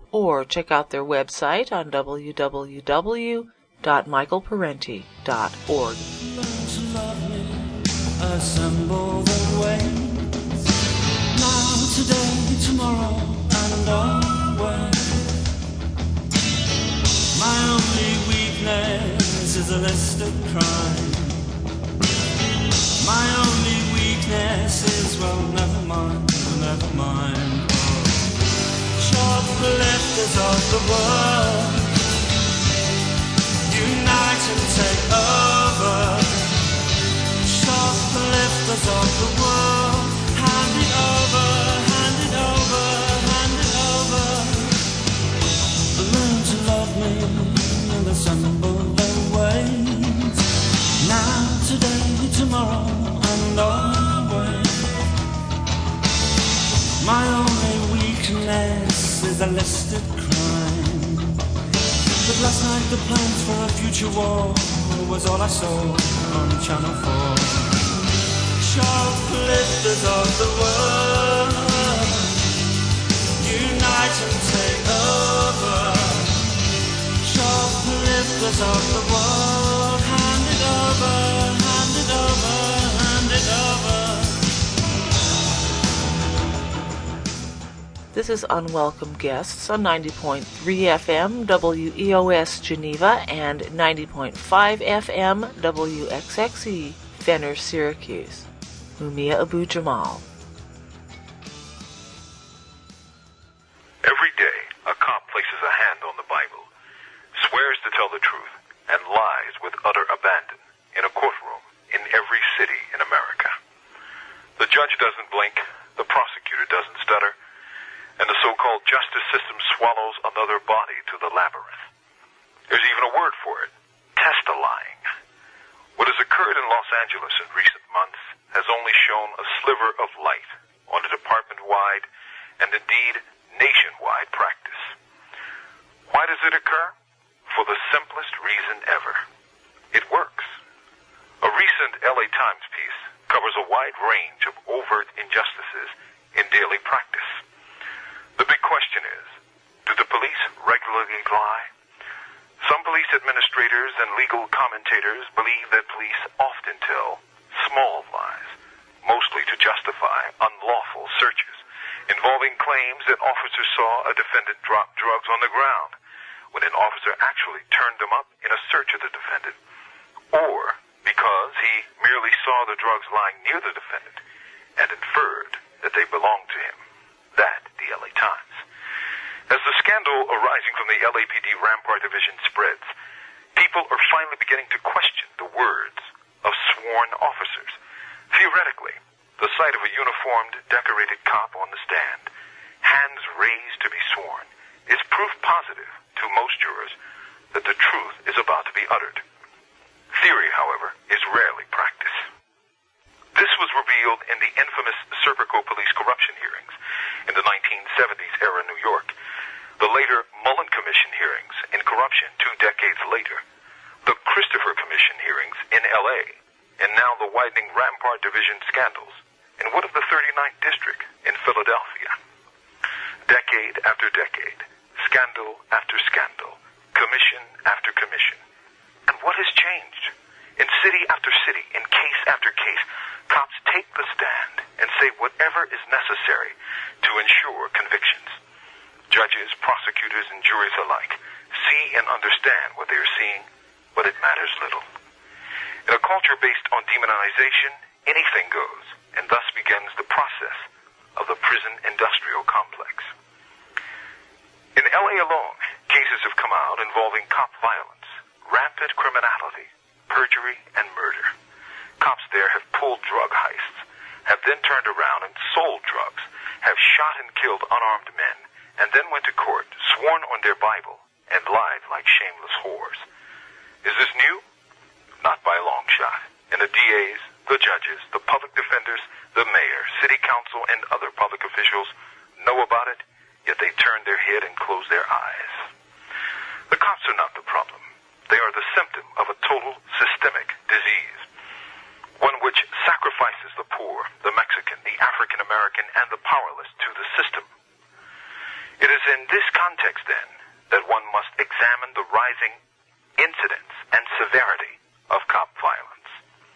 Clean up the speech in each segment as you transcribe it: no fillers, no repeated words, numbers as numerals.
or check out their website on www.michaelparenti.org. Assemble the waves now, today, tomorrow, and always. My only weakness is a list of crime. My only weakness is, well, never mind, never mind. Shoplifters of the world, unite and take over. Shoplifters of the world, hand it over, hand it over, hand it over. Learn to love me and assemble their ways. Now, today, tomorrow, and always. My only weakness is a listed crime. But last night the plans for a future war was all I saw on Channel 4. Shoplifters of the world, unite and take over. Shoplifters of the world, hand it over, hand it over, hand it over. This is Unwelcome Guests on 90.3 FM WEOS Geneva and 90.5 FM WXXE Fenner Syracuse. Mumia Abu Jamal. Every day, a cop places a hand on the Bible, swears to tell the truth, and lies with utter abandon in a courtroom in every city in America. The judge doesn't blink, the prosecutor doesn't stutter, and the so-called justice system swallows another body to the labyrinth. There's even a word for it, test-a-lying. What has occurred in Los Angeles in recent months has only shown a sliver of light on a department-wide and indeed nationwide practice. Why does it occur? For the simplest reason ever. It works. A recent LA Times piece covers a wide range of overt injustices in daily practice. The big question is, do the police regularly lie? Some police administrators and legal commentators believe that police often tell small lies, mostly to justify unlawful searches, involving claims that officers saw a defendant drop drugs on the ground, when an officer actually turned them up in a search of the defendant, or because he merely saw the drugs lying near the defendant and inferred that they belonged to him. That, the LA Times. As the scandal arising from the LAPD Rampart Division spreads, people are finally beginning to question the words of sworn officers. Theoretically, the sight of a uniformed, decorated cop on the stand, hands raised to be sworn, is proof positive to most jurors that the truth is about to be uttered. Theory, however, is rarely practice. This was revealed in the infamous Serpico police corruption hearings in the 1970s era New York, the later Mullen Commission hearings in corruption 2 decades later, the Christopher Commission hearings in L.A., and now the widening Rampart Division scandals in what of the 39th District in Philadelphia. Decade after decade, scandal after scandal, commission after commission. And what has changed? In city after city, in case after case, cops take the stand and say whatever is necessary to ensure convictions. Judges, prosecutors, and juries alike see and understand what they are seeing, but it matters little. In a culture based on demonization, anything goes, and thus begins the process of the prison industrial complex. In LA alone, cases have come out involving cop violence, rampant criminality, perjury, and murder. Cops there have pulled drug heists, have then turned around and sold drugs, have shot and killed unarmed men, and then went to court, sworn on their Bible, and lied like shameless whores. Is this new? Not by a long shot. And the DAs, the judges, the public defenders, the mayor, city council, and other public officials know about it, yet they turn their head and close their eyes. The cops are not the problem. They are the symptom of a total systemic disease, one which sacrifices the poor, the Mexican, the African American, and the powerless to the system. It is in this context, then, that one must examine the rising incidence and severity of cop violence.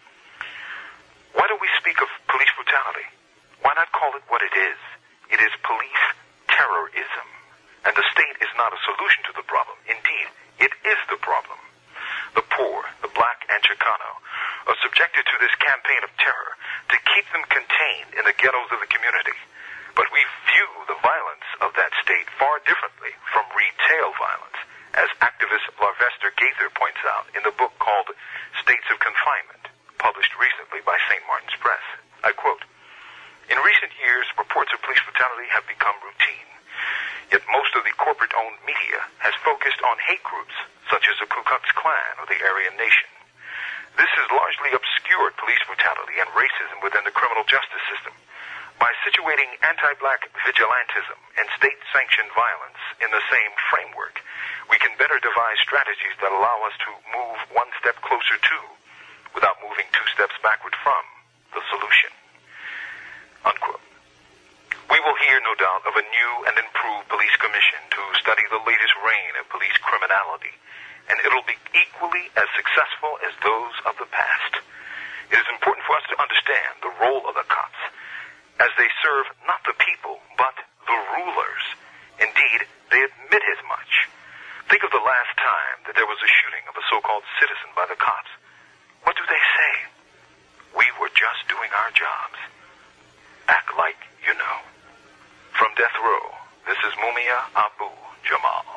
Why do we speak of police brutality? Why not call it what it is? It is police terrorism. And the state is not a solution to the problem. Indeed, it is the problem. The poor, the black and Chicano, are subjected to this campaign of terror to keep them contained in the ghettos of the community. But we view the violence of that state far differently from retail violence, as activist Larvester Gaither points out in the book called States of Confinement, published recently by St. Martin's Press. I quote, "In recent years, reports of police brutality have become routine. Yet most of the corporate-owned media has focused on hate groups such as the Ku Klux Klan or the Aryan Nation. This has largely obscured police brutality and racism within the criminal justice system. By situating anti-black vigilantism and state-sanctioned violence in the same framework, we can better devise strategies that allow us to move one step closer to, without moving two steps backward from, the solution." Unquote. We will hear, no doubt, of a new and improved police commission to study the latest reign of police criminality, and it'll be equally as successful as those of the past. It is important for us to understand the role of the cops, as they serve not the people, but the rulers. Indeed, they admit as much. Think of the last time that there was a shooting of a so-called citizen by the cops. What do they say? "We were just doing our jobs." Act like you know. From Death Row, this is Mumia Abu-Jamal.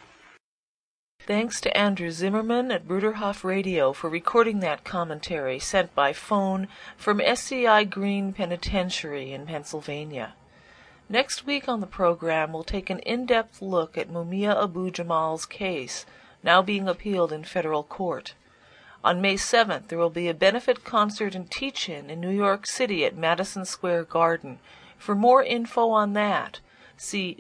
Thanks to Andrew Zimmerman at Bruderhof Radio for recording that commentary sent by phone from SCI Green Penitentiary in Pennsylvania. Next week on the program, we'll take an in-depth look at Mumia Abu-Jamal's case, now being appealed in federal court. On May 7th, there will be a benefit concert and teach-in in New York City at Madison Square Garden. For more info on that, see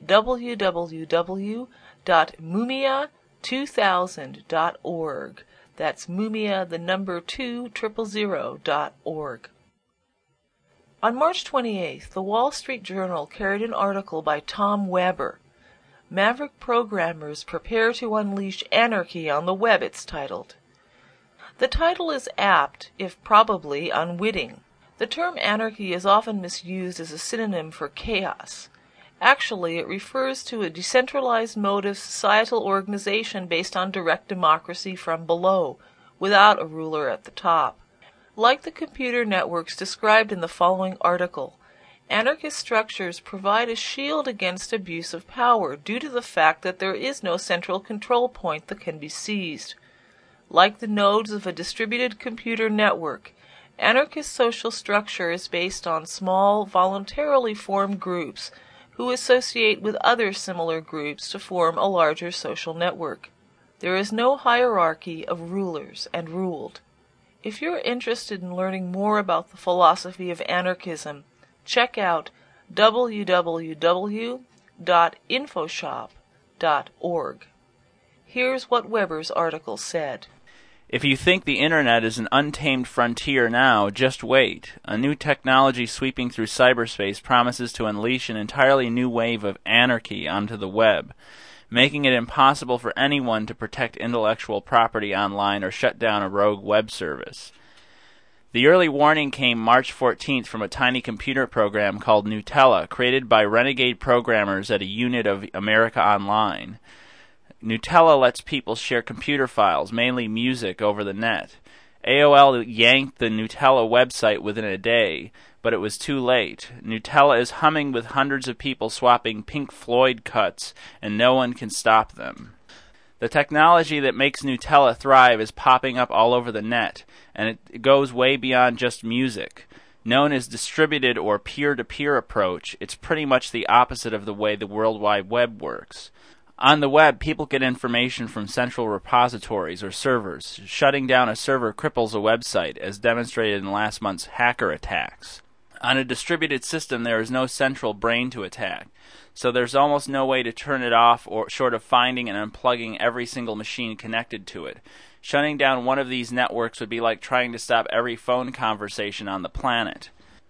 www.mumia2000.org. That's Mumia, the number 200.org. On March 28th, the Wall Street Journal carried an article by Tom Weber. "Maverick Programmers Prepare to Unleash Anarchy on the Web," it's titled. The title is apt, if probably unwitting. The term anarchy is often misused as a synonym for chaos. Actually, it refers to a decentralized mode of societal organization based on direct democracy from below, without a ruler at the top. Like the computer networks described in the following article, anarchist structures provide a shield against abuse of power due to the fact that there is no central control point that can be seized. Like the nodes of a distributed computer network, anarchist social structure is based on small, voluntarily formed groups who associate with other similar groups to form a larger social network. There is no hierarchy of rulers and ruled. If you're interested in learning more about the philosophy of anarchism, check out www.infoshop.org. Here's what Weber's article said. If you think the Internet is an untamed frontier now, just wait. A new technology sweeping through cyberspace promises to unleash an entirely new wave of anarchy onto the web, making it impossible for anyone to protect intellectual property online or shut down a rogue web service. The early warning came March 14th from a tiny computer program called Gnutella, created by renegade programmers at a unit of America Online. Gnutella lets people share computer files, mainly music, over the net. AOL yanked the Gnutella website within a day, but it was too late. Gnutella is humming with hundreds of people swapping Pink Floyd cuts, and no one can stop them. The technology that makes Gnutella thrive is popping up all over the net, and it goes way beyond just music. Known as distributed or peer-to-peer approach, it's pretty much the opposite of the way the World Wide Web works. On the web, people get information from central repositories or servers. Shutting down a server cripples a website, as demonstrated in last month's hacker attacks. On a distributed system, there is no central brain to attack, so there's almost no way to turn it off or short of finding and unplugging every single machine connected to it. Shutting down one of these networks would be like trying to stop every phone conversation on the planet.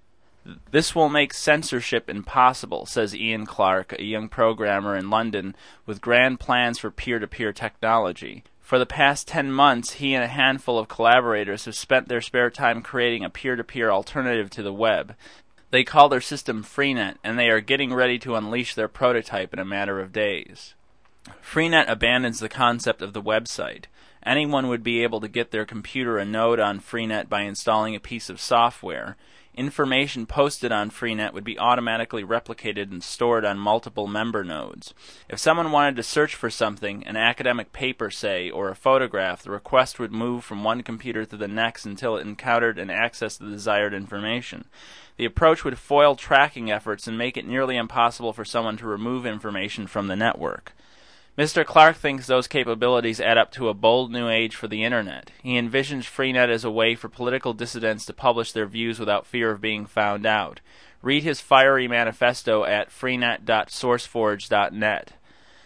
This will make censorship impossible, says Ian Clark, a young programmer in London with grand plans for peer-to-peer technology. For the past 10 months, he and a handful of collaborators have spent their spare time creating a peer-to-peer alternative to the web. They call their system Freenet, and they are getting ready to unleash their prototype in a matter of days. Freenet abandons the concept of the website. Anyone would be able to get their computer a node on Freenet by installing a piece of software. Information posted on Freenet would be automatically replicated and stored on multiple member nodes. If someone wanted to search for something, an academic paper, say, or a photograph, the request would move from one computer to the next until it encountered and accessed the desired information. The approach would foil tracking efforts and make it nearly impossible for someone to remove information from the network. Mr. Clark thinks those capabilities add up to a bold new age for the Internet. He envisions Freenet as a way for political dissidents to publish their views without fear of being found out. Read his fiery manifesto at freenet.sourceforge.net.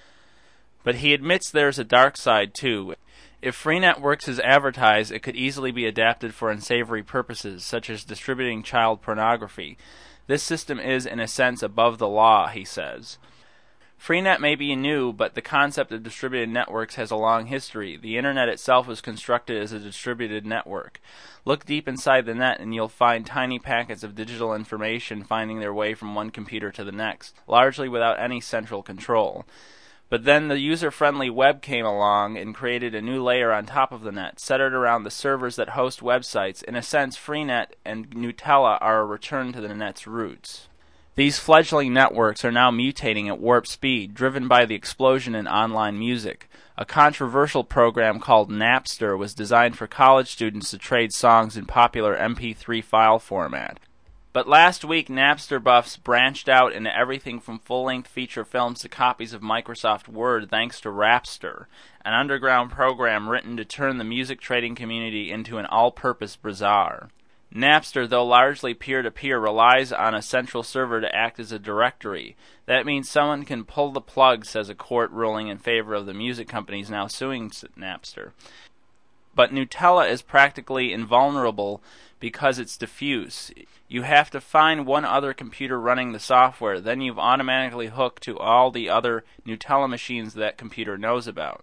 But he admits there's a dark side, too. If Freenet works as advertised, it could easily be adapted for unsavory purposes, such as distributing child pornography. This system is, in a sense, above the law, he says. Freenet may be new, but the concept of distributed networks has a long history. The Internet itself was constructed as a distributed network. Look deep inside the net and you'll find tiny packets of digital information finding their way from one computer to the next, largely without any central control. But then the user-friendly web came along and created a new layer on top of the net, centered around the servers that host websites. In a sense, Freenet and Gnutella are a return to the net's roots. These fledgling networks are now mutating at warp speed, driven by the explosion in online music. A controversial program called Napster was designed for college students to trade songs in popular MP3 file format. But last week, Napster buffs branched out into everything from full-length feature films to copies of Microsoft Word thanks to Rapster, an underground program written to turn the music trading community into an all-purpose bazaar. Napster, though largely peer-to-peer, relies on a central server to act as a directory. That means someone can pull the plug, says a court ruling in favor of the music companies now suing Napster. But Gnutella is practically invulnerable because it's diffuse. You have to find one other computer running the software, then you've automatically hooked to all the other Gnutella machines that computer knows about.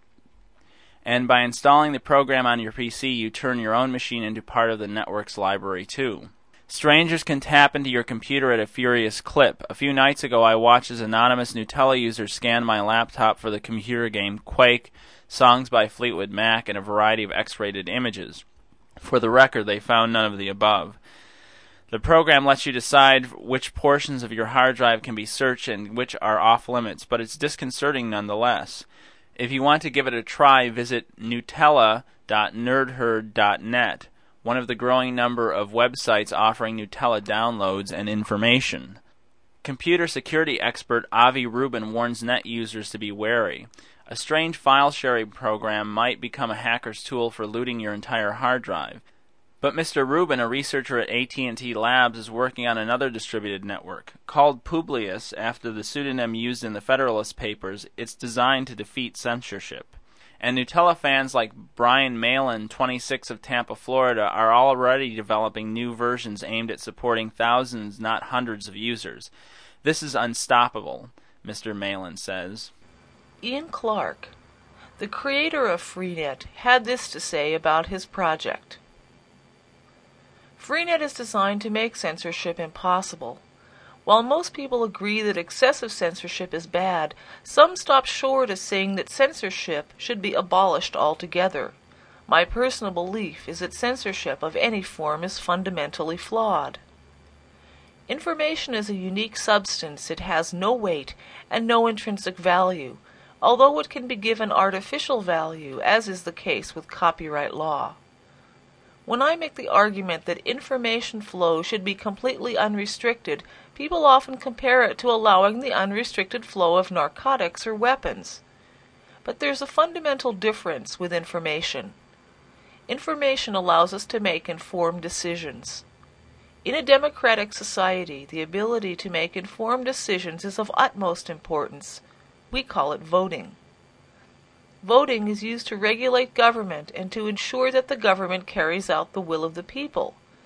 And by installing the program on your PC, you turn your own machine into part of the network's library too. Strangers can tap into your computer at a furious clip. A few nights ago, I watched as anonymous Gnutella users scanned my laptop for the computer game Quake, songs by Fleetwood Mac, and a variety of X-rated images. For the record, they found none of the above. The program lets you decide which portions of your hard drive can be searched and which are off-limits, but it's disconcerting nonetheless. If you want to give it a try, visit Gnutella.nerdherd.net, one of the growing number of websites offering Gnutella downloads and information. Computer security expert Avi Rubin warns net users to be wary. A strange file-sharing program might become a hacker's tool for looting your entire hard drive. But Mr. Rubin, a researcher at AT&T Labs, is working on another distributed network. Called Publius, after the pseudonym used in the Federalist Papers, it's designed to defeat censorship. And Gnutella fans like Brian Malin, 26 of Tampa, Florida, are already developing new versions aimed at supporting thousands, not hundreds of users. This is unstoppable, Mr. Malin says. Ian Clark, the creator of Freenet, had this to say about his project. Freenet is designed to make censorship impossible. While most people agree that excessive censorship is bad, some stop short of saying that censorship should be abolished altogether. My personal belief is that censorship of any form is fundamentally flawed. Information is a unique substance. It has no weight and no intrinsic value, although it can be given artificial value, as is the case with copyright law. When I make the argument that information flow should be completely unrestricted, people often compare it to allowing the unrestricted flow of narcotics or weapons. But there's a fundamental difference with information. Information allows us to make informed decisions. In a democratic society, the ability to make informed decisions is of utmost importance. We call it voting. Voting is used to regulate government and to ensure that the government carries out the will of the people.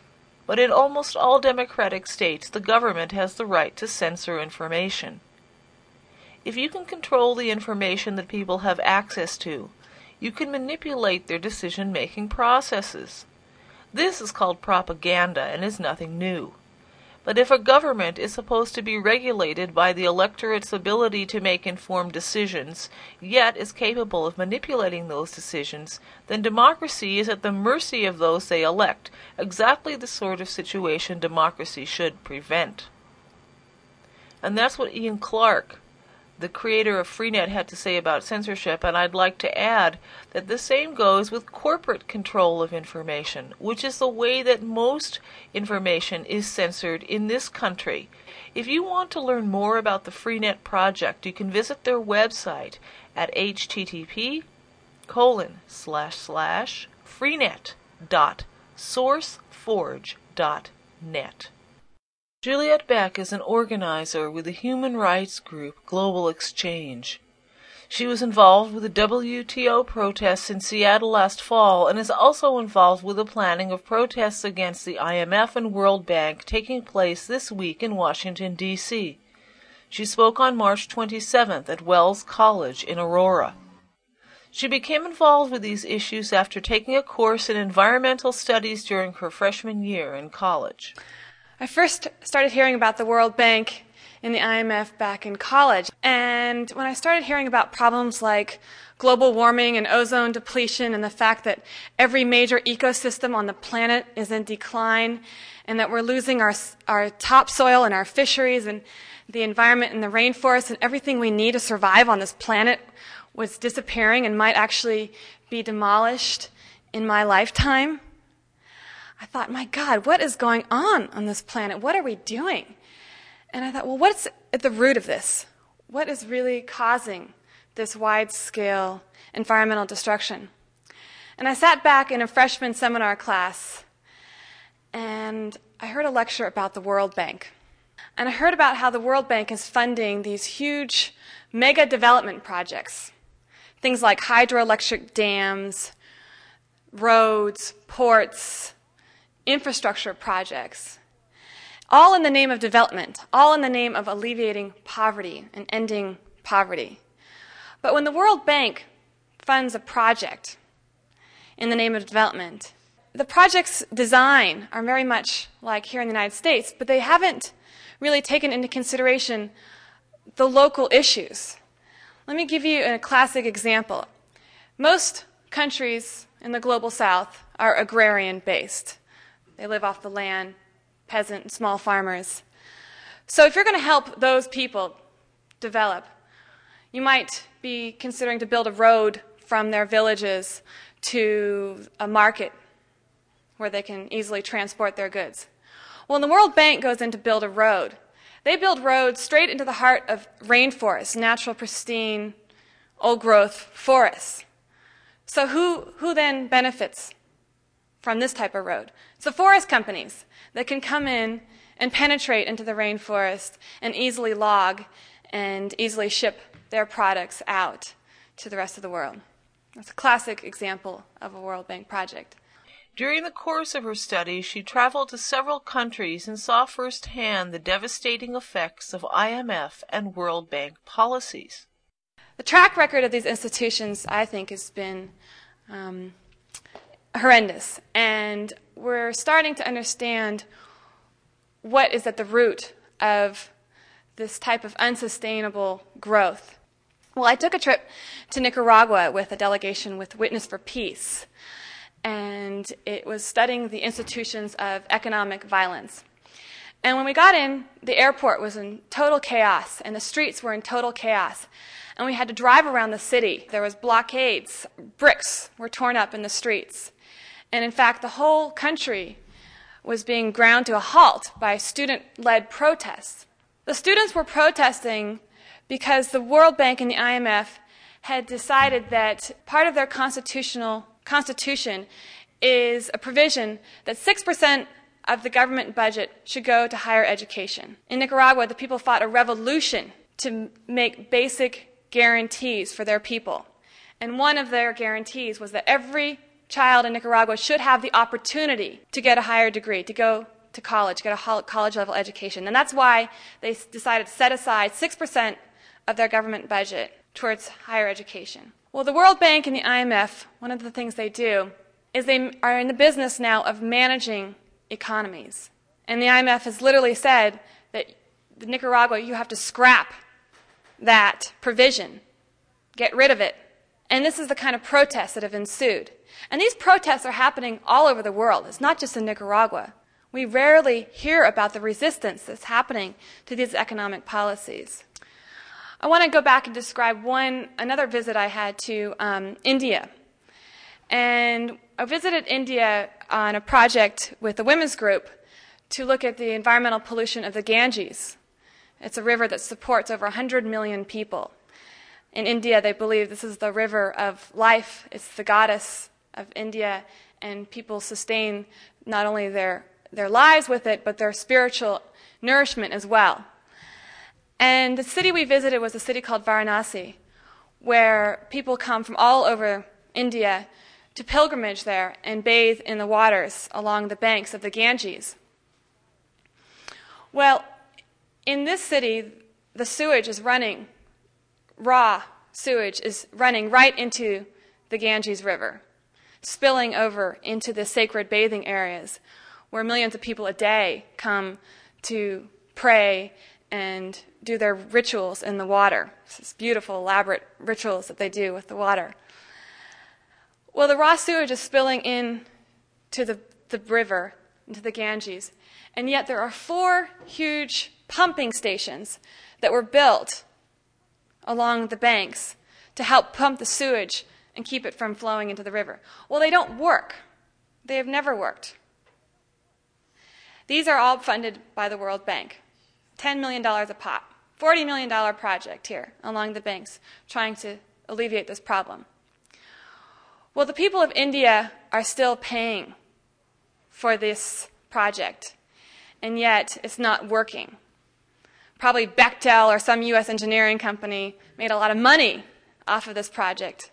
but in almost all democratic states the government has the right to censor information. If you can control the information that people have access to, you can manipulate their decision-making processes. This is called propaganda and is nothing new. But if a government is supposed to be regulated by the electorate's ability to make informed decisions, yet is capable of manipulating those decisions, then democracy is at the mercy of those they elect, exactly the sort of situation democracy should prevent. And that's what Ian Clark, the creator of Freenet, had to say about censorship, and I'd like to add that the same goes with corporate control of information, which is the way that most information is censored in this country. If you want to learn more about the Freenet project, you can visit their website at http://freenet.sourceforge.net. Juliet Beck is an organizer with the human rights group Global Exchange. She was involved with the WTO protests in Seattle last fall and is also involved with the planning of protests against the IMF and World Bank taking place this week in Washington, D.C. She spoke on March 27th at Wells College in Aurora. She became involved with these issues after taking a course in environmental studies during her freshman year in college. I first started hearing about the World Bank and the IMF back in college. And when I started hearing about problems like global warming and ozone depletion and the fact that every major ecosystem on the planet is in decline and that we're losing our topsoil and our fisheries and the environment and the rainforest and everything we need to survive on this planet was disappearing and might actually be demolished in my lifetime, I thought, my God, what is going on this planet? What are we doing? And I thought, well, what's at the root of this? What is really causing this wide-scale environmental destruction? And I sat back in a freshman seminar class, and I heard a lecture about the World Bank. And I heard about how the World Bank is funding these huge mega development projects, things like hydroelectric dams, roads, ports, infrastructure projects, all in the name of development, all in the name of alleviating poverty and ending poverty. But when the World Bank funds a project in the name of development, the project's design are very much like here in the United States, but they haven't really taken into consideration the local issues. Let me give you a classic example. Most countries in the global south are agrarian-based. They live off the land, peasant, small farmers. So if you're going to help those people develop, you might be considering to build a road from their villages to a market where they can easily transport their goods. Well, when the World Bank goes in to build a road, they build roads straight into the heart of rainforests, natural, pristine, old-growth forests. So who then benefits from this type of road? It's the forest companies that can come in and penetrate into the rainforest and easily log and easily ship their products out to the rest of the world. That's a classic example of a World Bank project. During the course of her studies, she traveled to several countries and saw firsthand the devastating effects of IMF and World Bank policies. The track record of these institutions, I think, has been horrendous, and we're starting to understand what is at the root of this type of unsustainable growth. Well, I took a trip to Nicaragua with a delegation with Witness for Peace, and it was studying the institutions of economic violence. And when we got in, the airport was in total chaos, and the streets were in total chaos. And we had to drive around the city. There was blockades. Bricks were torn up in the streets. And in fact, the whole country was being ground to a halt by student-led protests. The students were protesting because the World Bank and the IMF had decided that part of their constitution is a provision that 6% of the government budget should go to higher education. In Nicaragua, the people fought a revolution to make basic guarantees for their people. And one of their guarantees was that every child in Nicaragua should have the opportunity to get a higher degree, to go to college, get a college-level education. And that's why they decided to set aside 6% of their government budget towards higher education. Well, the World Bank and the IMF, one of the things they do is they are in the business now of managing economies. And the IMF has literally said that Nicaragua, you have to scrap that provision, get rid of it. And this is the kind of protests that have ensued. And these protests are happening all over the world. It's not just in Nicaragua. We rarely hear about the resistance that's happening to these economic policies. I want to go back and describe another visit I had to India. And I visited India on a project with a women's group to look at the environmental pollution of the Ganges. It's a river that supports over 100 million people. In India, they believe this is the river of life. It's the goddess of India, and people sustain not only their lives with it, but their spiritual nourishment as well. And the city we visited was a city called Varanasi, where people come from all over India to pilgrimage there and bathe in the waters along the banks of the Ganges. Well, in this city, the sewage is running, raw sewage is running right into the Ganges River, spilling over into the sacred bathing areas where millions of people a day come to pray and do their rituals in the water. These beautiful, elaborate rituals that they do with the water. Well, the raw sewage is spilling into the river, into the Ganges, and yet there are 4 huge pumping stations that were built along the banks to help pump the sewage and keep it from flowing into the river. Well, they don't work. They have never worked. These are all funded by the World Bank. $10 million a pop. $40 million project here along the banks trying to alleviate this problem. Well, the people of India are still paying for this project, and yet it's not working. Probably Bechtel or some U.S. engineering company made a lot of money off of this project.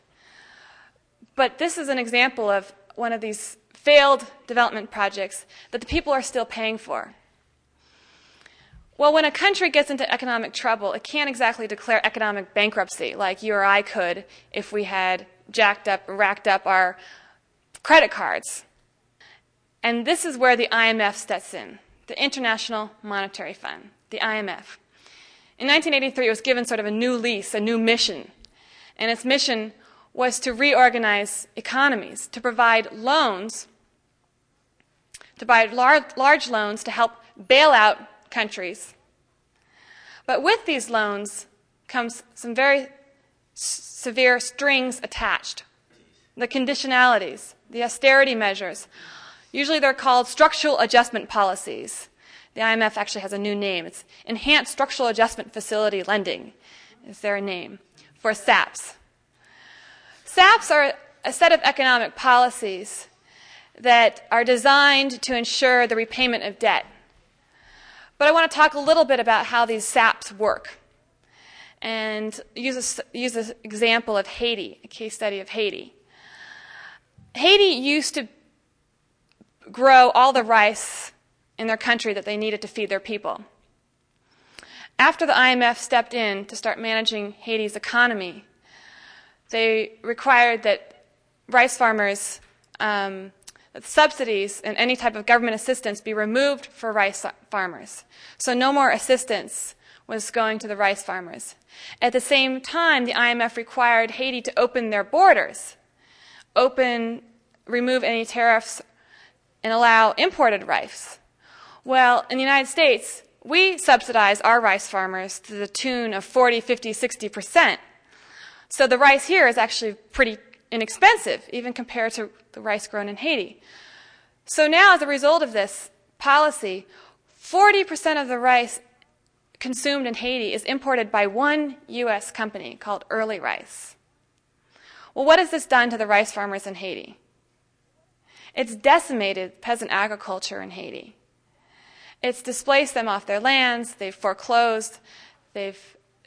But this is an example of one of these failed development projects that the people are still paying for. Well, when a country gets into economic trouble, it can't exactly declare economic bankruptcy like you or I could if we had racked up our credit cards. And this is where the IMF steps in, the International Monetary Fund, the IMF. In 1983, it was given sort of a new lease, a new mission. And its mission was to reorganize economies, to provide loans, to provide large loans to help bail out countries. But with these loans comes some very severe strings attached. The conditionalities, the austerity measures. Usually they're called structural adjustment policies. The IMF actually has a new name. It's Enhanced Structural Adjustment Facility Lending is their name for SAPs. SAPs are a set of economic policies that are designed to ensure the repayment of debt. But I want to talk a little bit about how these SAPs work and use an example of Haiti, a case study of Haiti. Haiti used to grow all the rice in their country that they needed to feed their people. After the IMF stepped in to start managing Haiti's economy, they required that rice farmers, that subsidies and any type of government assistance be removed for rice farmers. So no more assistance was going to the rice farmers. At the same time, the IMF required Haiti to open their borders, remove any tariffs, and allow imported rice. Well, in the United States, we subsidize our rice farmers to the tune of 40, 50, 60%. So the rice here is actually pretty inexpensive, even compared to the rice grown in Haiti. So now, as a result of this policy, 40% of the rice consumed in Haiti is imported by one U.S. company called Early Rice. Well, what has this done to the rice farmers in Haiti? It's decimated peasant agriculture in Haiti. It's displaced them off their lands, they've foreclosed, their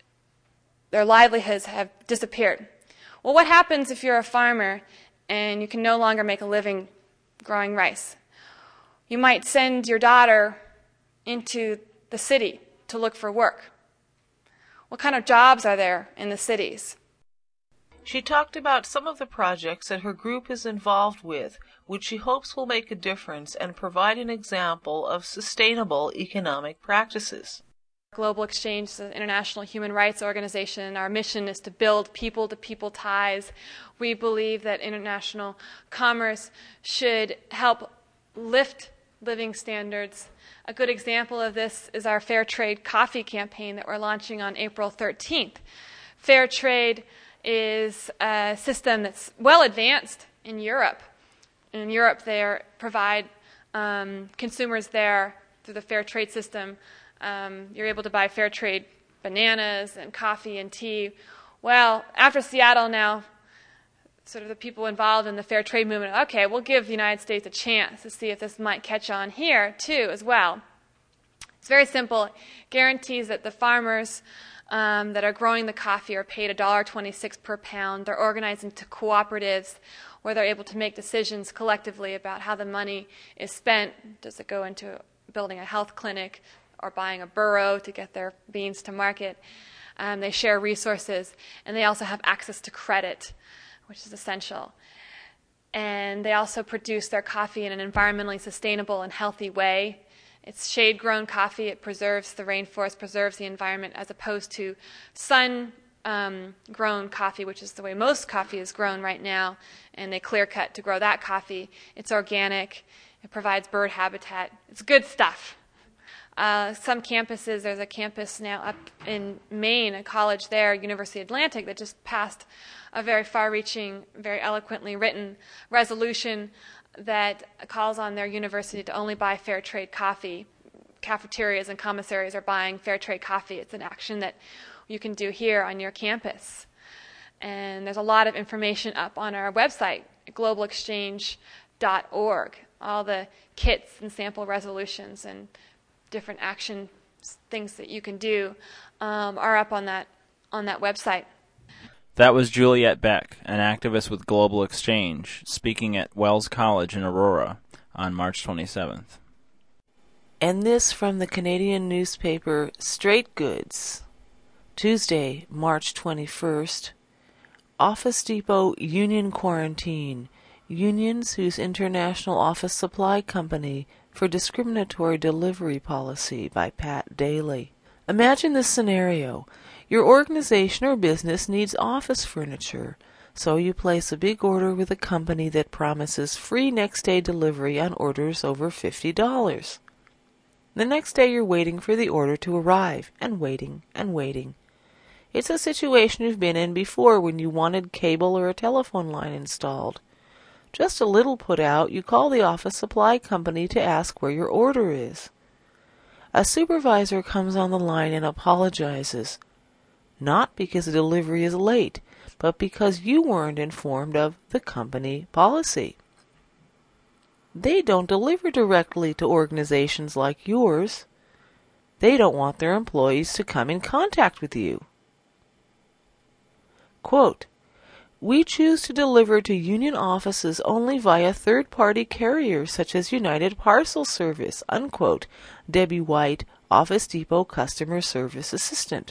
livelihoods have disappeared. Well, what happens if you're a farmer and you can no longer make a living growing rice? You might send your daughter into the city to look for work. What kind of jobs are there in the cities? She talked about some of the projects that her group is involved with, which she hopes will make a difference and provide an example of sustainable economic practices. Global Exchange is an international human rights organization. Our mission is to build people-to-people ties. We believe that international commerce should help lift living standards. A good example of this is our Fair Trade Coffee campaign that we're launching on April 13th. Fair trade is a system that's well advanced in Europe. In Europe, they provide consumers there through the fair trade system. You're able to buy fair trade bananas and coffee and tea. Well, after Seattle now, sort of the people involved in the fair trade movement, okay, we'll give the United States a chance to see if this might catch on here, too, as well. It's very simple. It guarantees that the farmers that are growing the coffee are paid $1.26 per pound. They're organized into cooperatives where they're able to make decisions collectively about how the money is spent. Does it go into building a health clinic or buying a burro to get their beans to market? They share resources, and they also have access to credit, which is essential. And they also produce their coffee in an environmentally sustainable and healthy way. It's shade-grown coffee. It preserves the rainforest, preserves the environment, as opposed to sun-grown coffee, which is the way most coffee is grown right now, and they clear-cut to grow that coffee. It's organic. It provides bird habitat. It's good stuff. Some campuses, there's a campus now up in Maine, a college there, University Atlantic, that just passed a very far-reaching, very eloquently written resolution that calls on their university to only buy fair trade coffee. Cafeterias and commissaries are buying fair trade coffee. It's an action that you can do here on your campus. And there's a lot of information up on our website, globalexchange.org. All the kits and sample resolutions and different action things that you can do are up on that website. That was Juliet Beck, an activist with Global Exchange, speaking at Wells College in Aurora on March 27th. And this from the Canadian newspaper Straight Goods. Tuesday, March 21st. Office Depot Union Quarantine. Unions whose International Office Supply Company for Discriminatory Delivery Policy by Pat Daly. Imagine this scenario. Your organization or business needs office furniture, so you place a big order with a company that promises free next-day delivery on orders over $50. The next day you're waiting for the order to arrive, and waiting and waiting. It's a situation you've been in before when you wanted cable or a telephone line installed. Just a little put out, you call the office supply company to ask where your order is. A supervisor comes on the line and apologizes. Not because the delivery is late, but because you weren't informed of the company policy. They don't deliver directly to organizations like yours. They don't want their employees to come in contact with you. Quote, "We choose to deliver to union offices only via third-party carriers such as United Parcel Service," unquote, Debbie White, Office Depot Customer Service Assistant.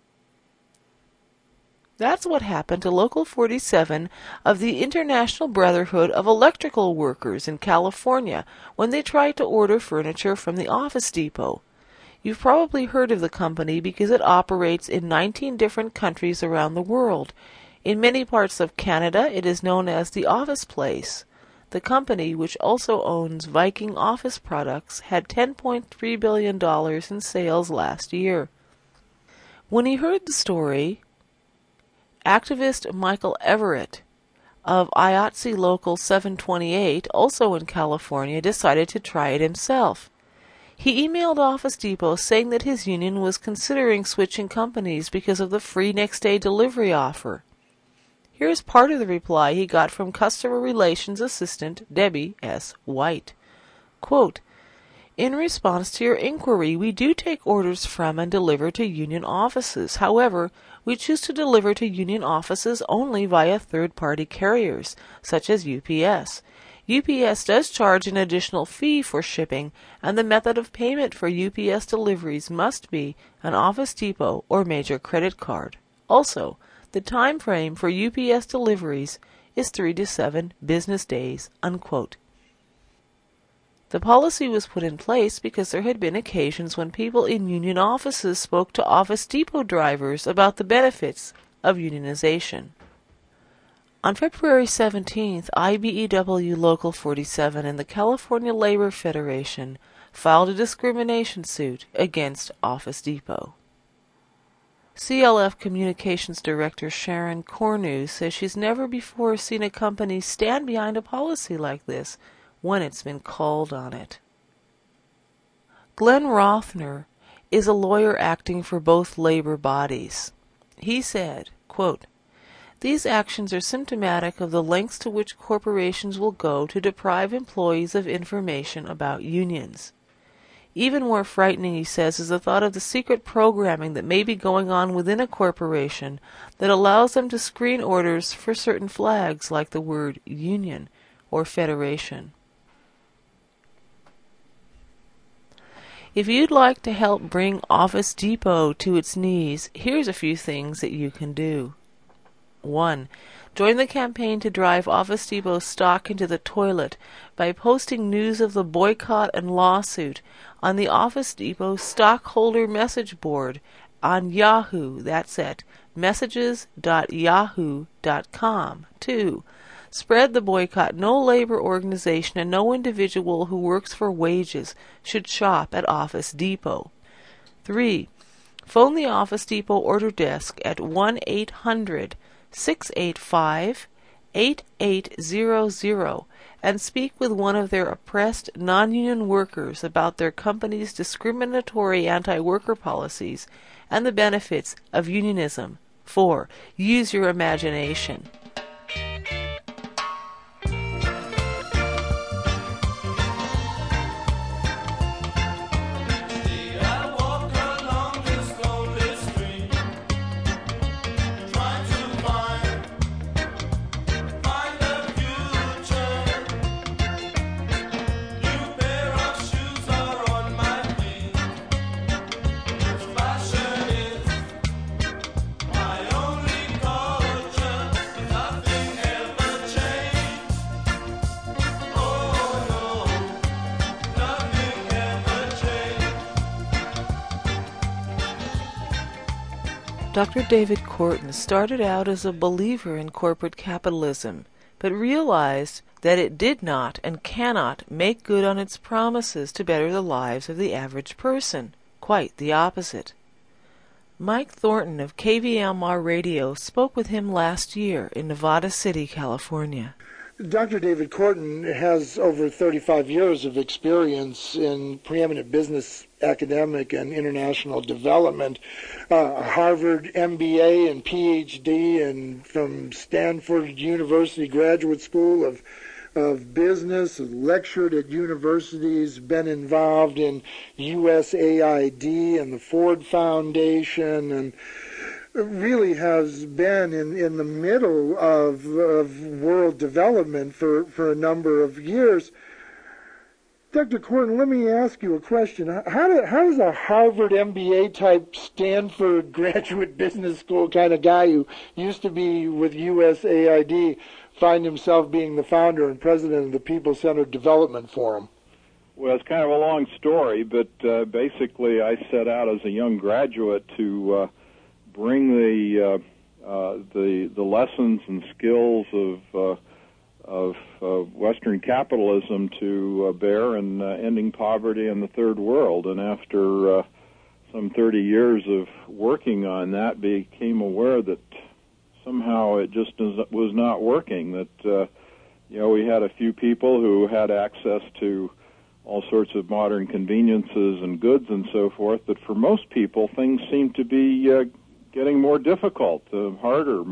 That's what happened to Local 47 of the International Brotherhood of Electrical Workers in California when they tried to order furniture from the Office Depot. You've probably heard of the company because it operates in 19 different countries around the world. In many parts of Canada, it is known as the Office Place. The company, which also owns Viking Office Products, had $10.3 billion in sales last year. When he heard the story, activist Michael Everett of IATSE Local 728, also in California, decided to try it himself. He emailed Office Depot saying that his union was considering switching companies because of the free next-day delivery offer. Here's part of the reply he got from Customer Relations Assistant Debbie S. White. Quote, "In response to your inquiry, we do take orders from and deliver to union offices. However, we choose to deliver to union offices only via third-party carriers, such as UPS. UPS does charge an additional fee for shipping, and the method of payment for UPS deliveries must be an Office Depot or major credit card. Also, the time frame for UPS deliveries is 3 to 7 business days, unquote. The policy was put in place because there had been occasions when people in union offices spoke to Office Depot drivers about the benefits of unionization. On February 17th, IBEW Local 47 and the California Labor Federation filed a discrimination suit against Office Depot. CLF Communications Director Sharon Cornu says she's never before seen a company stand behind a policy like this when it's been called on it. Glenn Rothner is a lawyer acting for both labor bodies. He said, quote, "These actions are symptomatic of the lengths to which corporations will go to deprive employees of information about unions. Even more frightening," he says, is the thought of the secret programming that may be going on within a corporation that allows them to screen orders for certain flags like the word union or federation. If you'd like to help bring Office Depot to its knees, here's a few things that you can do. 1. Join the campaign to drive Office Depot stock into the toilet by posting news of the boycott and lawsuit on the Office Depot stockholder message board on Yahoo. That's at messages.yahoo.com. 2. Spread the boycott. No labor organization and no individual who works for wages should shop at Office Depot. 3. Phone the Office Depot order desk at 1-800-685-8800 and speak with one of their oppressed non-union workers about their company's discriminatory anti-worker policies and the benefits of unionism. 4. Use your imagination. Dr. David Korten started out as a believer in corporate capitalism, but realized that it did not and cannot make good on its promises to better the lives of the average person. Quite the opposite. Mike Thornton of KVMR Radio spoke with him last year in Nevada City, California. Dr. David Korten has over 35 years of experience in preeminent business, academic, and international development. Harvard MBA and PhD, and from Stanford University Graduate School of Business, lectured at universities, been involved in USAID and the Ford Foundation, and really has been in the middle of world development for a number of years. Dr. Korten, let me ask you a question. How does a Harvard MBA type Stanford graduate business school kind of guy who used to be with USAID find himself being the founder and president of the People-Centered Development Forum? Well, it's kind of a long story, but basically I set out as a young graduate to bring the lessons and skills of Western capitalism to bear in ending poverty in the third world. And after some 30 years of working on that, became aware that somehow it just was not working. That we had a few people who had access to all sorts of modern conveniences and goods and so forth, but for most people things seemed to be getting more difficult, harder,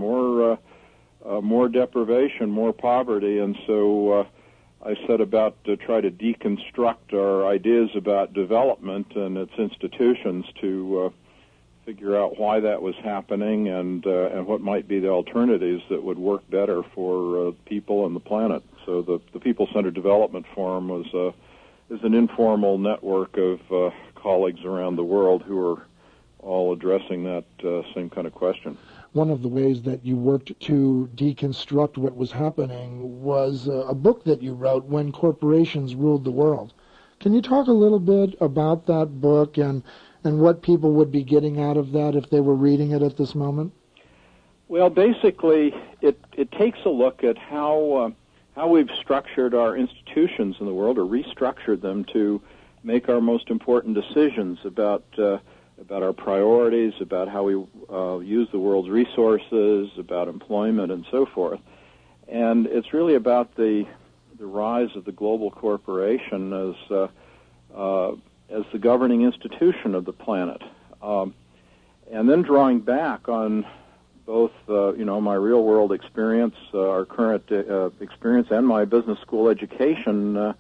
more deprivation, more poverty, and so I set about to try to deconstruct our ideas about development and its institutions to figure out why that was happening and what might be the alternatives that would work better for people and the planet. So the People-Centered Development Forum is an informal network of colleagues around the world who are all addressing that same kind of question. One of the ways that you worked to deconstruct what was happening was a book that you wrote, When Corporations Ruled the World. Can you talk a little bit about that book and what people would be getting out of that if they were reading it at this moment? Well, basically, it takes a look at how we've structured our institutions in the world, or restructured them to make our most important decisions about our priorities, about how we use the world's resources, about employment, and so forth. And it's really about the rise of the global corporation as the governing institution of the planet, and then drawing back on both my real world experience, our current experience, and my business school education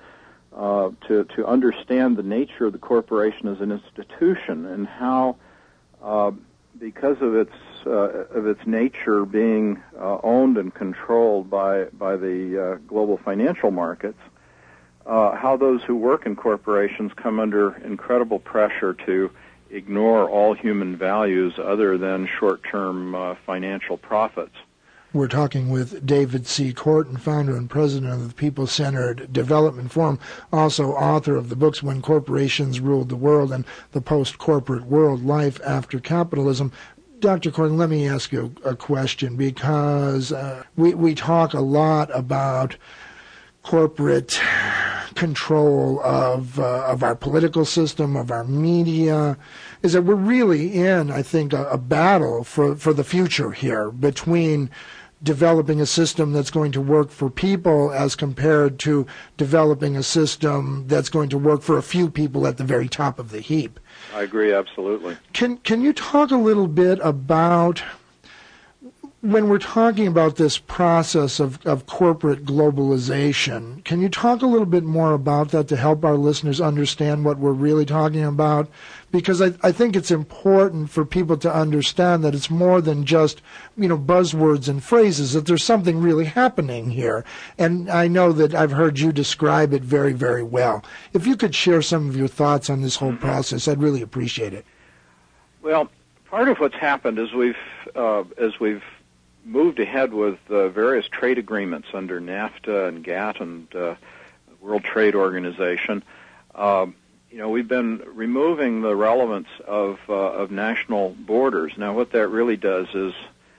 to understand the nature of the corporation as an institution and how, because of its nature being owned and controlled by the global financial markets, how those who work in corporations come under incredible pressure to ignore all human values other than short-term financial profits. We're talking with David C. Korten, founder and president of the People-Centered Development Forum, also author of the books When Corporations Ruled the World and The Post-Corporate World, Life After Capitalism. Dr. Korten, let me ask you a question, because we talk a lot about corporate control of our political system, of our media, is that we're really in, I think, a battle for the future here between developing a system that's going to work for people as compared to developing a system that's going to work for a few people at the very top of the heap. I agree, absolutely. Can you talk a little bit about, when we're talking about this process of corporate globalization, can you talk a little bit more about that to help our listeners understand what we're really talking about? Because I think it's important for people to understand that it's more than just, buzzwords and phrases, that there's something really happening here. And I know that I've heard you describe it very, very well. If you could share some of your thoughts on this whole process, I'd really appreciate it. Well, part of what's happened is we've moved ahead with various trade agreements under NAFTA and GATT and World Trade Organization. We've been removing the relevance of national borders. Now, what that really does is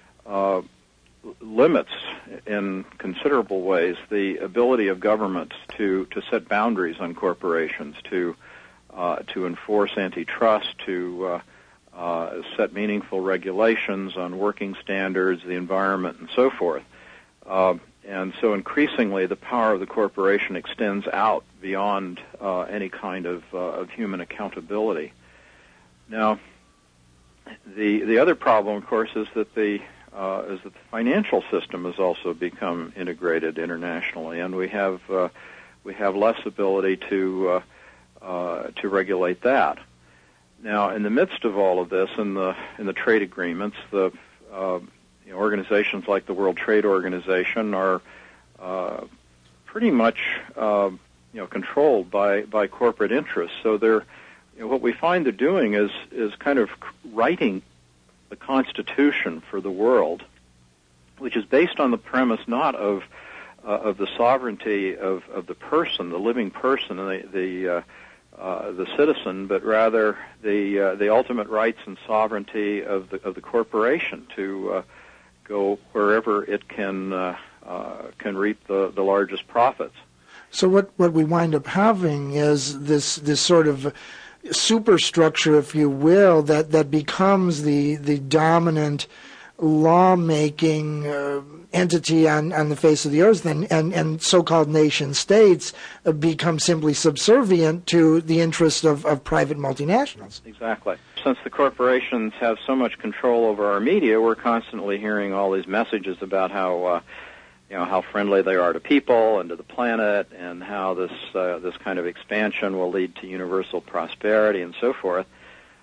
limits in considerable ways the ability of governments to set boundaries on corporations, to enforce antitrust, to set meaningful regulations on working standards, the environment, and so forth. And so increasingly the power of the corporation extends out beyond any kind of human accountability. Now, the other problem, of course, is that the financial system has also become integrated internationally, and we have less ability to regulate that. Now, in the midst of all of this, in the trade agreements, the organizations like the World Trade Organization are pretty much controlled by corporate interests. So they're what we find they're doing is kind of writing the Constitution for the world, which is based on the premise not of the sovereignty of the person, the living person, the citizen, but rather the ultimate rights and sovereignty of the corporation to go wherever it can reap the largest profits. So what we wind up having is this sort of superstructure, if you will, that becomes the dominant lawmaking entity on the face of the earth, and so-called nation states become simply subservient to the interests of private multinationals. Exactly. Since the corporations have so much control over our media, we're constantly hearing all these messages about how friendly they are to people and to the planet, and how this kind of expansion will lead to universal prosperity and so forth.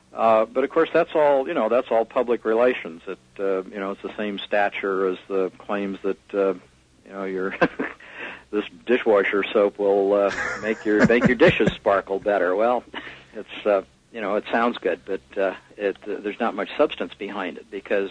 But of course, that's all public relations. It's the same stature as the claims that your this dishwasher soap will make your dishes sparkle better. Well, it's it sounds good, but there's not much substance behind it, because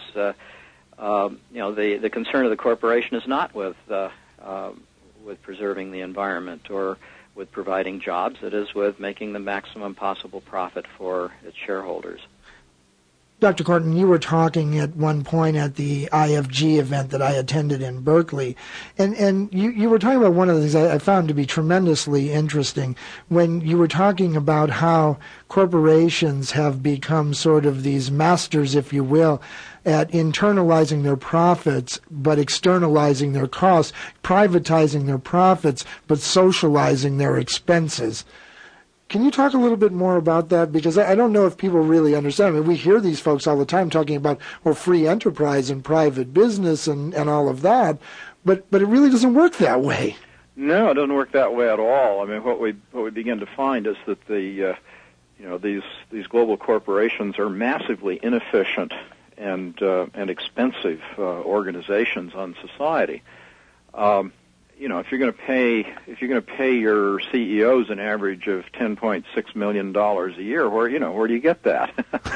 the concern of the corporation is not with preserving the environment or with providing jobs. It is with making the maximum possible profit for its shareholders. Dr. Korten, you were talking at one point at the IFG event that I attended in Berkeley, and you were talking about one of the things I found to be tremendously interesting when you were talking about how corporations have become sort of these masters, if you will, at internalizing their profits but externalizing their costs, privatizing their profits but socializing their expenses. Can you talk a little bit more about that? Because I don't know if people really understand. I mean, we hear these folks all the time talking about free enterprise and private business and all of that, but it really doesn't work that way. No, it doesn't work that way at all. I mean, what we begin to find is that these global corporations are massively inefficient and expensive organizations on society. If you're going to pay your CEOs an average of $10.6 million a year, where do you get that?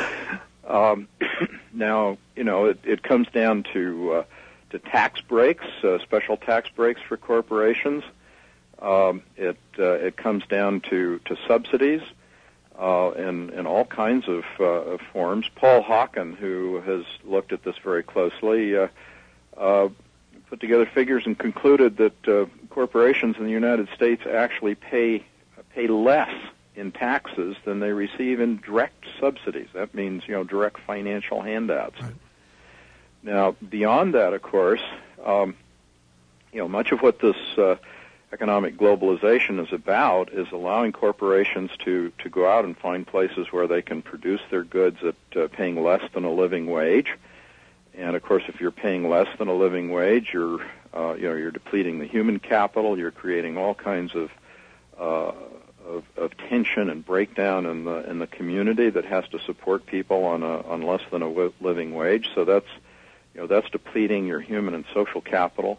Now, it comes down to tax breaks, special tax breaks for corporations. It comes down to subsidies in all kinds of forms. Paul Hawken, who has looked at this very closely, put together figures and concluded that corporations in the United States actually pay less in taxes than they receive in direct subsidies. That means, direct financial handouts. Right. Now, beyond that, of course, much of what this economic globalization is about is allowing corporations to go out and find places where they can produce their goods at paying less than a living wage. And of course, if you're paying less than a living wage, you're depleting the human capital. You're creating all kinds of tension and breakdown in the community that has to support people on less than a living wage. So that's depleting your human and social capital.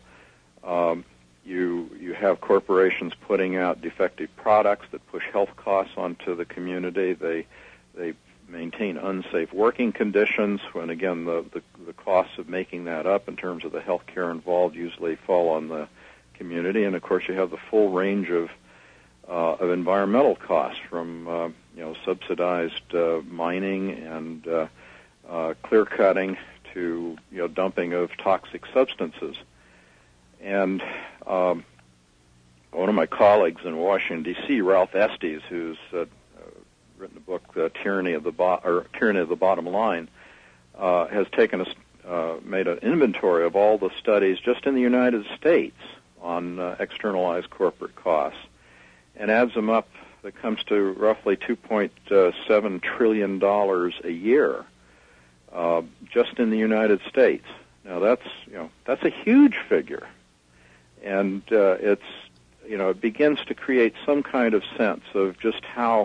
You have corporations putting out defective products that push health costs onto the community. They maintain unsafe working conditions, when again the costs of making that up in terms of the health care involved usually fall on the community. And of course, you have the full range of environmental costs, from subsidized mining and clear cutting to dumping of toxic substances. And one of my colleagues in Washington D.C., Ralph Estes, who's written a book, Tyranny of the Bottom Line, has made an inventory of all the studies just in the United States on externalized corporate costs, and adds them up. That comes to roughly $2.7 trillion a year, just in the United States. Now that's a huge figure, and it begins to create some kind of sense of just how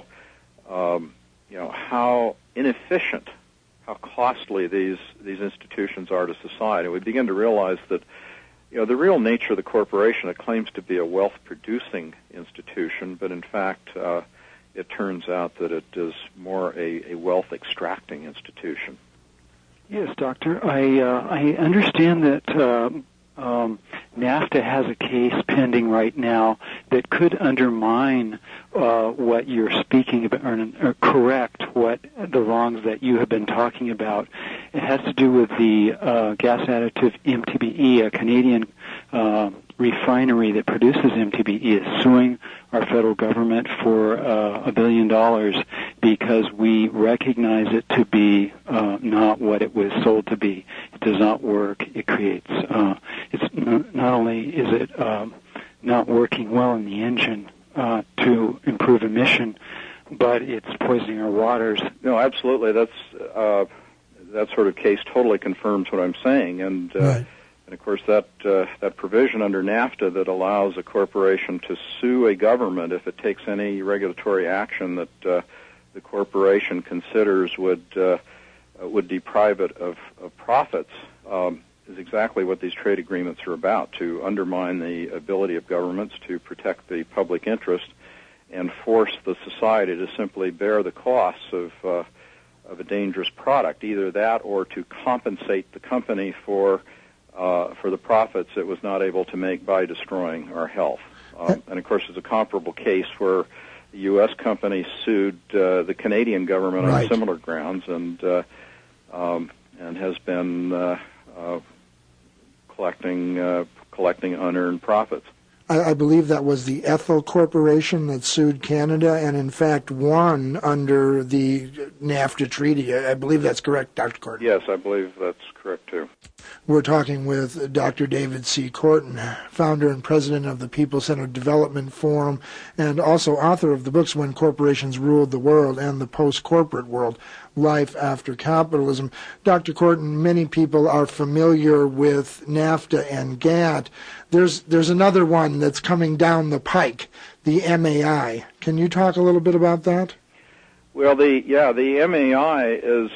inefficient, how costly these institutions are to society. We begin to realize that, the real nature of the corporation, it claims to be a wealth-producing institution, but in fact, it turns out that it is more a wealth-extracting institution. Yes, Doctor. I understand that NAFTA has a case pending right now that could undermine what you're speaking about, or correct what the wrongs that you have been talking about. It has to do with the gas additive MTBE. A Canadian refinery that produces MTBE is suing our federal government for $1 billion because we recognize it to be not what it was sold to be. It does not work. It creates, it's not only is it not working well in the engine to improve emission, but it's poisoning our waters. No, absolutely. That sort of case totally confirms what I'm saying, and right. And of course that provision under NAFTA that allows a corporation to sue a government if it takes any regulatory action that the corporation considers would deprive it of profits is exactly what these trade agreements are about, to undermine the ability of governments to protect the public interest and force the society to simply bear the costs of a dangerous product, either that or to compensate the company for the profits it was not able to make by destroying our health. And of course, there's a comparable case where the U.S. company sued the Canadian government on similar grounds, and has been collecting unearned profits. I believe that was the Ethel Corporation that sued Canada and, in fact, won under the NAFTA treaty. I believe that's correct, Dr. Korten. Yes, I believe that's correct, too. We're talking with Dr. David C. Korten, founder and president of the People-Centered Development Forum, and also author of the books When Corporations Ruled the World and The Post-Corporate World, Life After Capitalism. Dr. Korten, many people are familiar with NAFTA and GATT. There's another one that's coming down the pike, the MAI. Can you talk a little bit about that? Well, the MAI is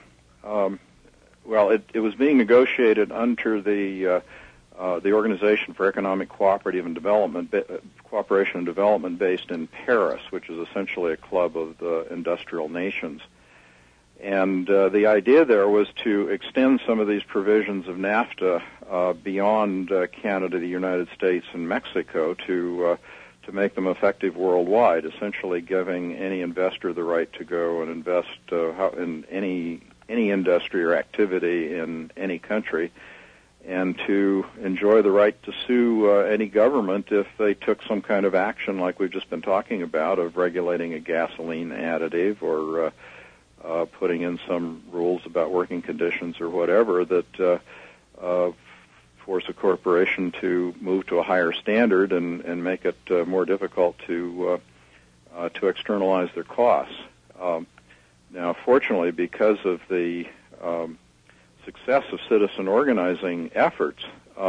it was being negotiated under the Organization for Economic Cooperation and Development based in Paris, which is essentially a club of the industrial nations. And the idea there was to extend some of these provisions of NAFTA beyond Canada, the United States, and Mexico to make them effective worldwide, essentially giving any investor the right to go and invest in any industry or activity in any country, and to enjoy the right to sue any government if they took some kind of action like we've just been talking about, of regulating a gasoline additive or putting in some rules about working conditions or whatever that force a corporation to move to a higher standard and make it more difficult to externalize their costs. Now, fortunately, because of the success of citizen organizing efforts,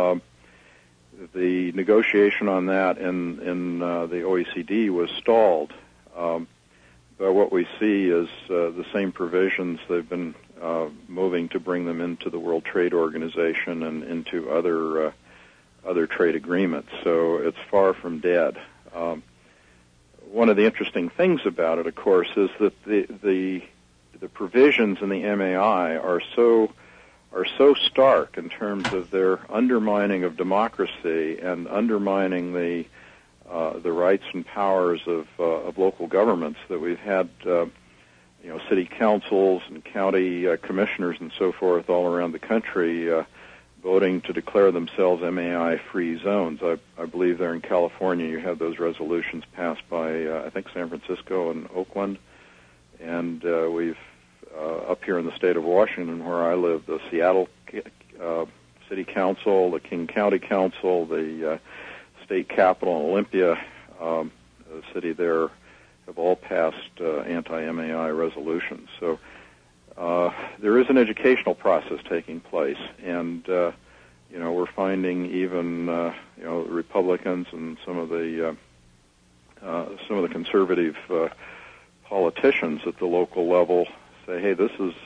the negotiation on that in the OECD was stalled. But what we see is the same provisions. They've been moving to bring them into the World Trade Organization and into other trade agreements. So it's far from dead. One of the interesting things about it, of course, is that the provisions in the MAI are so stark in terms of their undermining of democracy and undermining the rights and powers of local governments, that we've had city councils and county commissioners and so forth all around the country voting to declare themselves MAI-free zones. I believe there in California you have those resolutions passed by, I think, San Francisco and Oakland. And we've, up here in the state of Washington, where I live, the Seattle City Council, the King County Council, the state capital in Olympia, the city there, have all passed anti-MAI resolutions. So there is an educational process taking place, and we're finding even Republicans and some of the conservative politicians at the local level say, "Hey, this is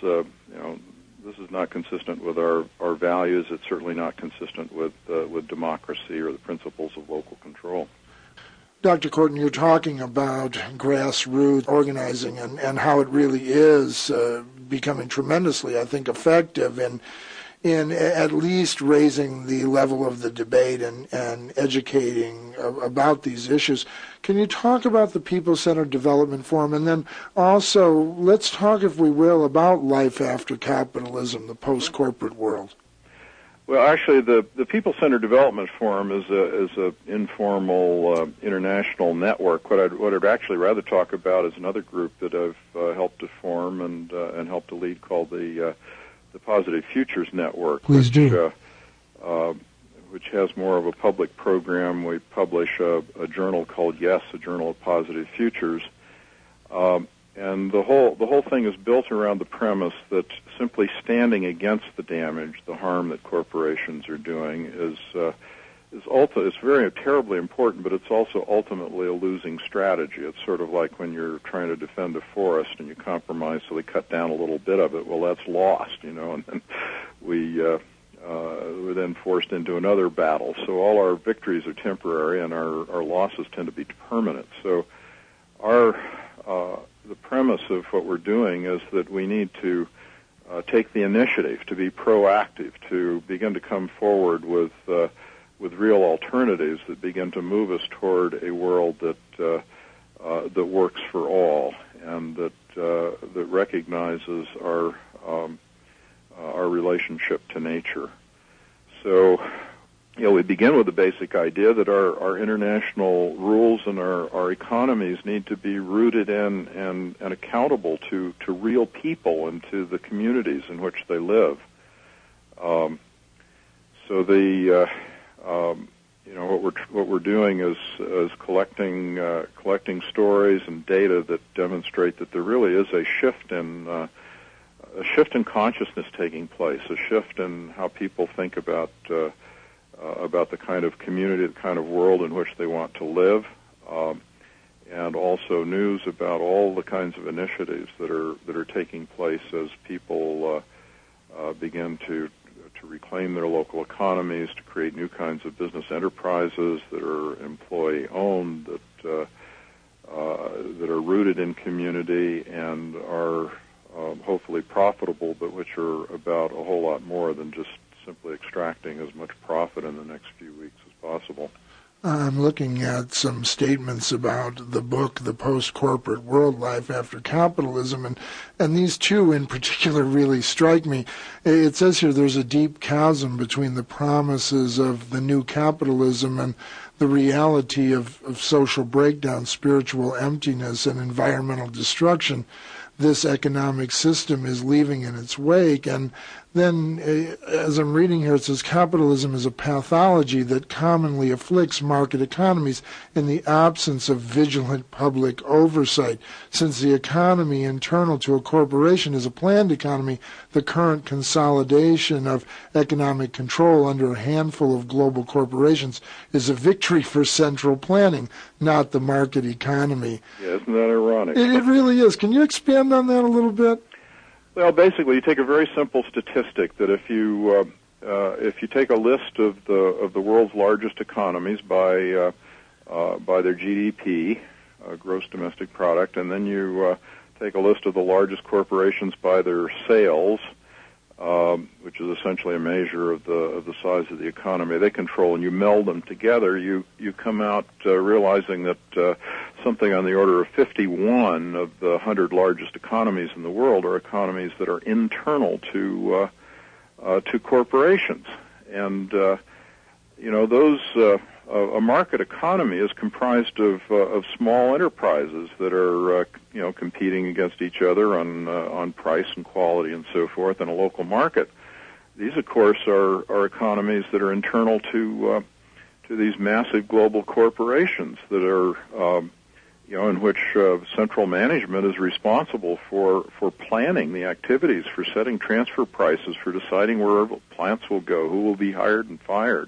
not consistent with our values. It's certainly not consistent with democracy or the principles of local control." Dr. Korten, you're talking about grassroots organizing and how it really is becoming tremendously, I think, effective in at least raising the level of the debate and educating about these issues. Can you talk about the People-Centered Development Forum? And then also, let's talk, if we will, about life after capitalism, the post-corporate world. Well, actually, the People-Centered Development Forum is a informal international network. What I'd actually rather talk about is another group that I've helped to form and helped to lead, called the Positive Futures Network. Please do. Which has more of a public program. We publish a journal called Yes, a Journal of Positive Futures. And the whole thing is built around the premise that simply standing against the damage, the harm that corporations are doing, is it's very terribly important, but it's also ultimately a losing strategy. It's sort of like when you're trying to defend a forest and you compromise, so they cut down a little bit of it. Well, that's lost, and then we're then forced into another battle. So all our victories are temporary, and our losses tend to be permanent. So the premise of what we're doing is that we need to take the initiative, to be proactive, to begin to come forward with real alternatives that begin to move us toward a world that works for all, and that recognizes our relationship to nature. So, we begin with the basic idea that our international rules and our economies need to be rooted in and accountable to real people and to the communities in which they live. What we're doing is collecting stories and data that demonstrate that there really is a shift in consciousness taking place, a shift in how people think about the kind of community, the kind of world in which they want to live, and also news about all the kinds of initiatives that are taking place as people begin to reclaim their local economies, to create new kinds of business enterprises that are employee-owned, that are rooted in community and are hopefully profitable, but which are about a whole lot more than just simply extracting as much profit in the next few weeks as possible. I'm looking at some statements about the book, The Post-Corporate World, Life After Capitalism, and these two in particular really strike me. It says here there's a deep chasm between the promises of the new capitalism and the reality of social breakdown, spiritual emptiness, and environmental destruction this economic system is leaving in its wake. And then, as I'm reading here, it says capitalism is a pathology that commonly afflicts market economies in the absence of vigilant public oversight. Since the economy internal to a corporation is a planned economy, the current consolidation of economic control under a handful of global corporations is a victory for central planning, not the market economy. Yeah, isn't that ironic? It really is. Can you expand on that a little bit? Well, basically, you take a very simple statistic that if you take a list of the world's largest economies by their GDP, gross domestic product, and then you take a list of the largest corporations by their sales, which is essentially a measure of the size of the economy they control, and you meld them together, you come out realizing that something on the order of 51 of the 100 largest economies in the world are economies that are internal to corporations, and those a market economy is comprised of small enterprises that are competing against each other on price and quality and so forth in a local market. These, of course, are economies that are internal to these massive global corporations that are in which central management is responsible for planning the activities, for setting transfer prices, for deciding where plants will go, who will be hired and fired,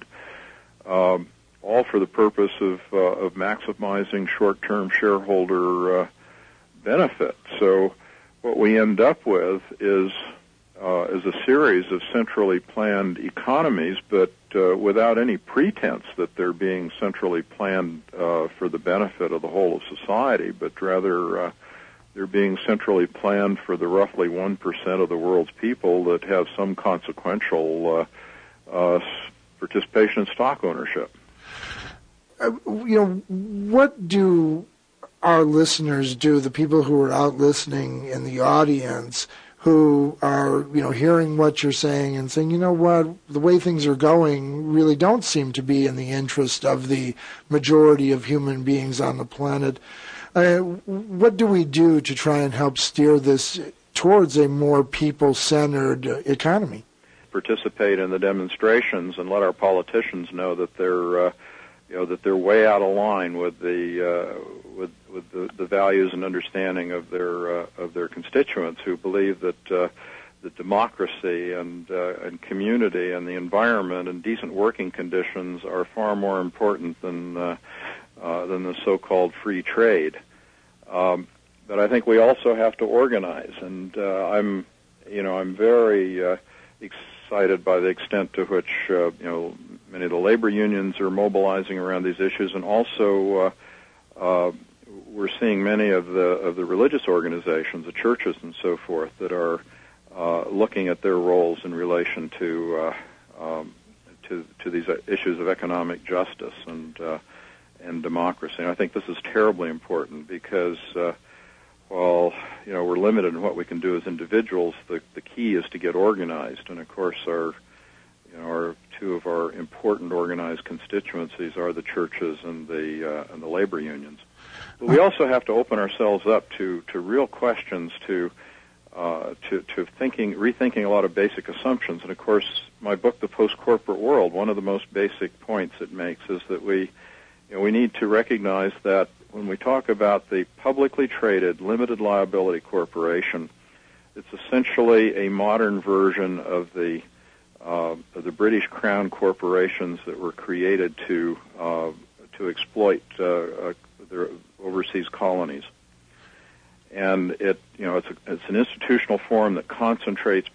all for the purpose of maximizing short-term shareholder benefit. So what we end up with is a series of centrally planned economies, but without any pretense that they're being centrally planned for the benefit of the whole of society, but rather they're being centrally planned for the roughly 1% of the world's people that have some consequential participation in stock ownership. What do our listeners do, the people who are out listening in the audience, who are, hearing what you're saying and saying, the way things are going really don't seem to be in the interest of the majority of human beings on the planet. What do we do to try and help steer this towards a more people-centered economy? Participate in the demonstrations and let our politicians know that they're way out of line with the values and understanding of their constituents, who believe that democracy and community and the environment and decent working conditions are far more important than the so-called free trade. But I think we also have to organize, and I'm very excited by the extent to which many of the labor unions are mobilizing around these issues, and also we're seeing many of the religious organizations, the churches and so forth, that are looking at their roles in relation to these issues of economic justice and democracy. And I think this is terribly important because while we're limited in what we can do as individuals, the key is to get organized. And of course, our two of our important organized constituencies are the churches and the labor unions. But we also have to open ourselves up to real questions, to rethinking a lot of basic assumptions. And of course, my book, The Post-Corporate World, one of the most basic points it makes is that we need to recognize that when we talk about the publicly traded limited liability corporation, it's essentially a modern version of the British Crown corporations that were created to exploit their overseas colonies. And it's an institutional form that concentrates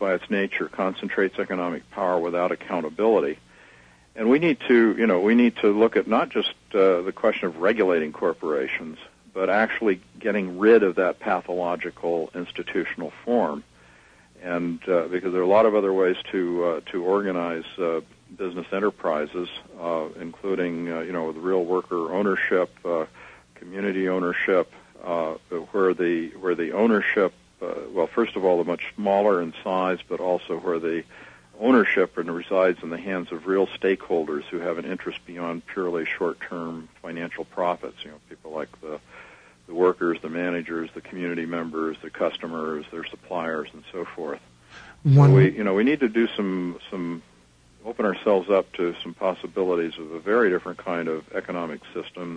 economic power without accountability. And we need to look at not just the question of regulating corporations, but actually getting rid of that pathological institutional form. And because there are a lot of other ways to organize business enterprises, including the real worker ownership, community ownership, where the ownership, first of all, are much smaller in size, but also where the ownership resides in the hands of real stakeholders who have an interest beyond purely short-term financial profits. People like the workers, the managers, the community members, the customers, their suppliers, and so forth. So we need to do some open ourselves up to some possibilities of a very different kind of economic system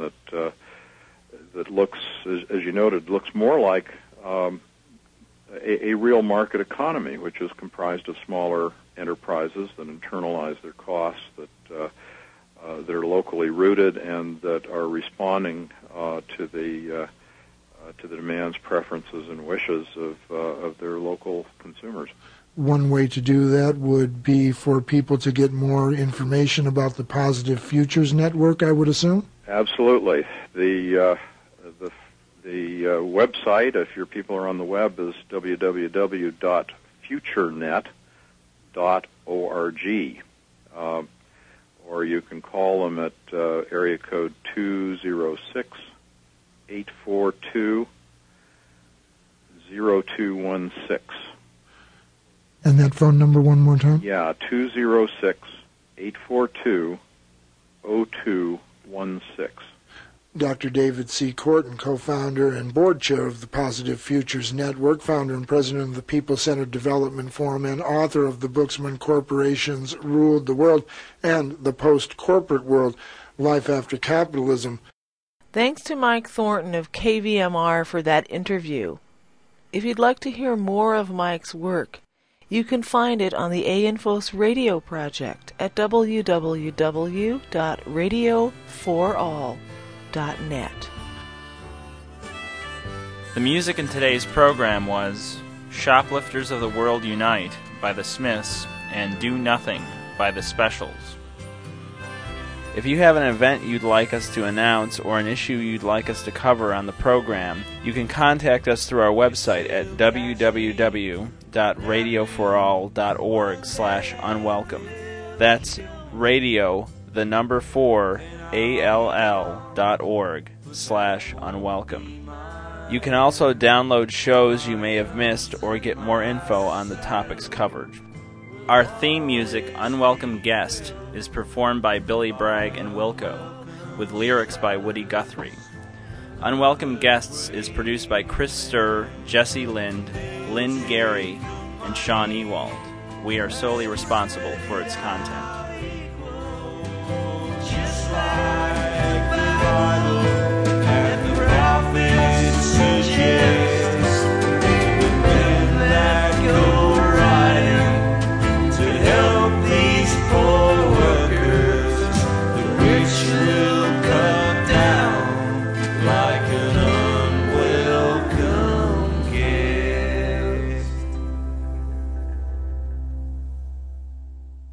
that looks, as you noted, looks more like a real market economy, which is comprised of smaller enterprises that internalize their costs, that are locally rooted, and that are responding to the demands, preferences, and wishes of their local consumers. One way to do that would be for people to get more information about the Positive Futures Network, I would assume? Absolutely. The website, if your people are on the web, is www.futurenet.org. Or you can call them at area code 206-842-0216. And that phone number one more time? Yeah, 206-842-0216. Dr. David C. Korten, co-founder and board chair of the Positive Futures Network, founder and president of the People-Centered Development Forum, and author of the books When Corporations Ruled the World and The Post-Corporate World, Life After Capitalism. Thanks to Mike Thornton of KVMR for that interview. If you'd like to hear more of Mike's work, you can find it on the A-Infos Radio Project at www.radioforall.net. The music in today's program was Shoplifters of the World Unite by the Smiths and Do Nothing by the Specials. If you have an event you'd like us to announce or an issue you'd like us to cover on the program, you can contact us through our website at www.radioforall.org/unwelcome. That's radio, the number 4, all.org/unwelcome. You can also download shows you may have missed or get more info on the topics covered. Our theme music, Unwelcome Guest, is performed by Billy Bragg and Wilco, with lyrics by Woody Guthrie. Unwelcome Guests is produced by Chris Sturr, Jesse Lind, Lynn Gary, and Sean Ewald. We are solely responsible for its content. Just like